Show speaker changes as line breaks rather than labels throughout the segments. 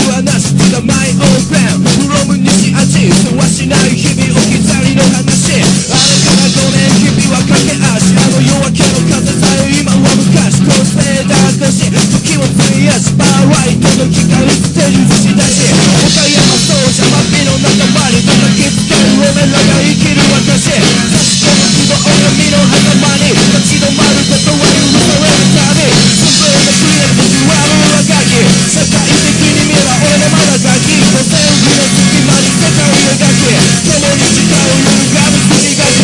はなし To the my own plan From 西アジ世話しない日々置き去りの話あれから5年日々は駆け足あの夜明けの風さえ今は昔クロスフェーダー越し時を費やしバーライトの光ステージ映し出し岡山奏者マピの仲間に叩きつける俺らが生きる証差し込む希望が身の狭間に立ち止まることは許される旅進んでくれるビジュアルはガキ社会的に見れば俺もまだガキの正義の隙間に世界を描き共に時間を揺るがむ国が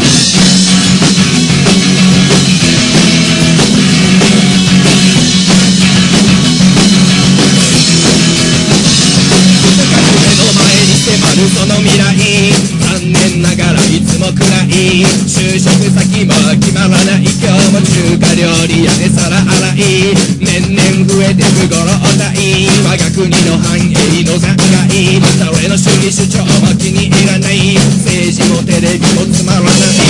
その未来残念ながらいつも暗い就職先も決まらない今日も中華料理屋で皿洗い年々増えてくご老体我が国の繁栄の残骸誰の主義主張も気に入らない政治もテレビもつまらない